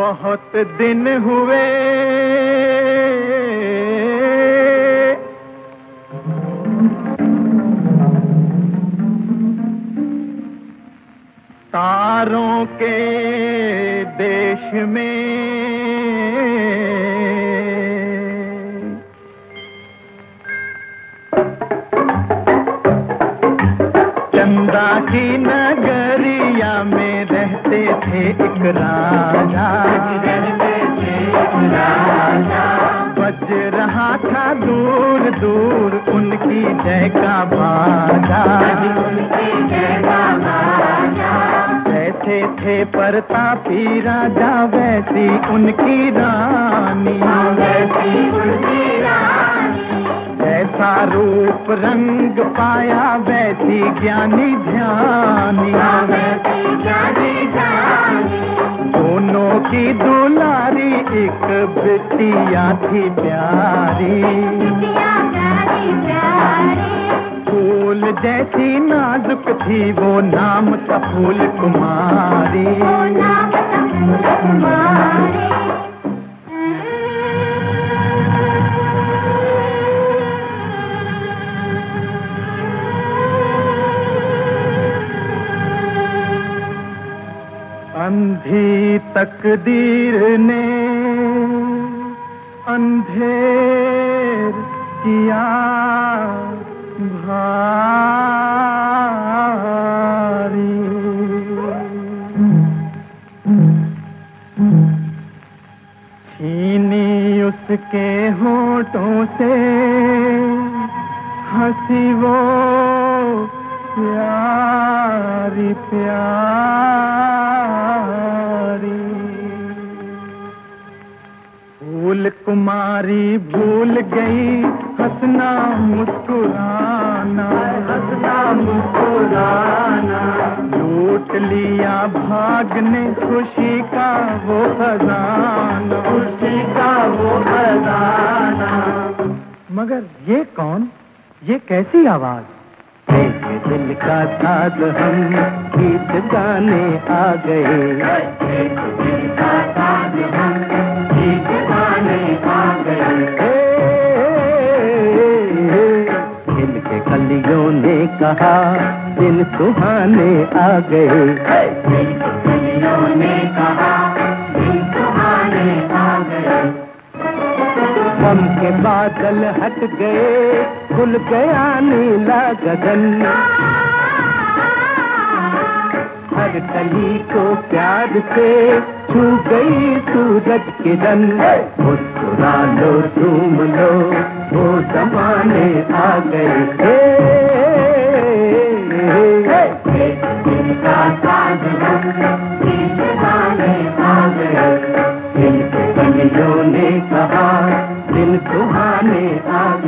बहुत दिन हुए तारों के देश में, चंदा की नगरिया में रहते थे एक राजा। बज रहा था दूर दूर उनकी जय का बाजा। जैसे थे प्रतापी राजा वैसी उनकी रानी, जैसा रूप रंग पाया वैसी ज्ञानी ध्यानी। दोनों की दुलारी एक बिटिया थी प्यारी। फूल जैसी नाजुक थी वो नाम था फूल कुमारी। अंधी तकदीर ने अंधेर किया भारी। छीनी उसके होठों से हंसी वो प्यारी प्यारी। फूल कुमारी भूल गई हंसना मुस्कुराना, हंसना मुस्कुराना। लूट लिया भाग ने खुशी का वो खजाना, खुशी का वो खजाना। मगर ये कौन, ये कैसी आवाज? एक दिल का साथ हम गीत गाने आ गए। एक दिल का साथ हम गीत गाने आ गए। दिल के कलियों ने कहा दिन सुहाने आ गए। दिल के कलियों ने कहा दिन सुहाने आ गए। गम के बादल हट गए खुल गया नीला गगन। हर कली को प्यार से छू गई सूरज किरण। मुस्कुरा लो झूम लो वो जमाने आ गए। एक दिन का साथ हम गीत गाने आ गए। दिल के कलियों ने कहा दिन सुहाने आ